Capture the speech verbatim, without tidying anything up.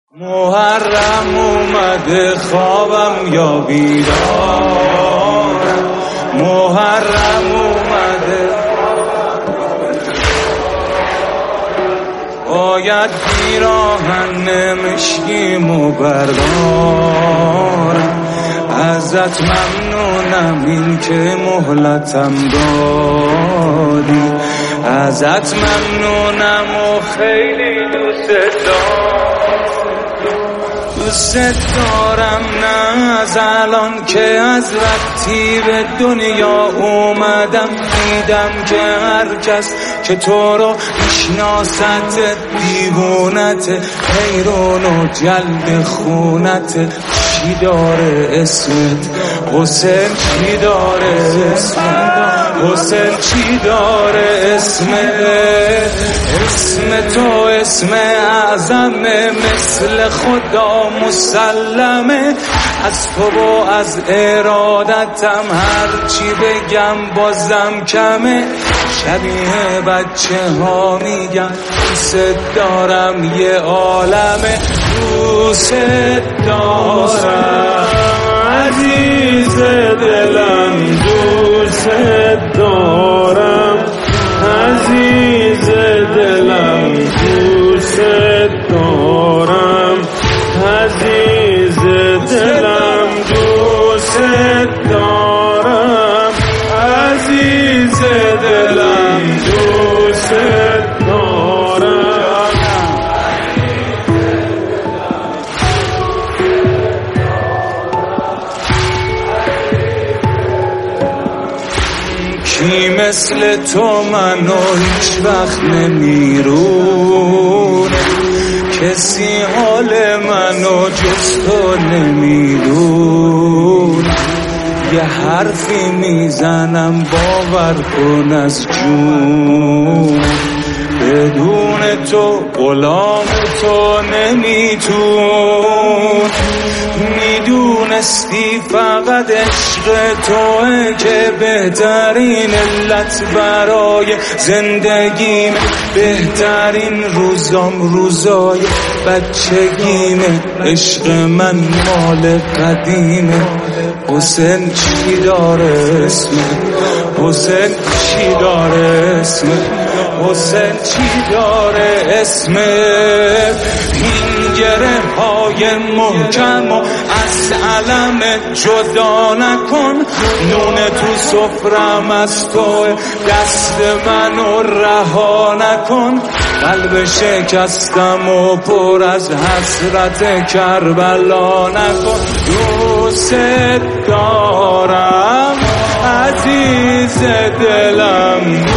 محرم اومده خوابم یا بیدارم، محرم اومده باید پیراهن مشکیمو بردارم. ازت ممنونم این که مهلتم دادی، ازت ممنونم و خیلی دوست دارم، دوست دارم نه از الان که از وقتی به دنیا اومدم دیدم که هر کس که تو رو میشناست دیوونت، حیرون و جلب خونت. چی داره اسمت حسین، چی داره اسمت حسین، چی داره اسمت؟ اسم تو اسم اعظمه، مثل خدا مسلمه. از تو و از ارادتم هرچی بگم بازم کمه. شبیه بچه ها میگم دوست دارم یه عالمه، دوست دارم عزیز دلم، دوست دارم عزیز دلم، دوست دارم عزیز دلم، دوست دارم عزیز دلم، دوست دارم. کی مثل تو منو هیچ وقت نمیرونه، کسی حال منو جز تو نمیدونه. یه حرفی میزنم باور کن از جون، بدون تو غلام تو نمیتون. میدونستی فقط عشق توه که بهترین علت برای زندگیم، بهترین روزام روزای بچگیمه. عشق من مال قدیمه. حسین چی داره اسمه حسین، چی داره اسمه حسین، چی داره اسمه؟ این گره های محکم و از علم جدا نکن. نون تو سفرم از تو، دست منو رها نکن. قلب شکستم و پر از حسرت کربلا نکن. دوست دارم عزیز دلم،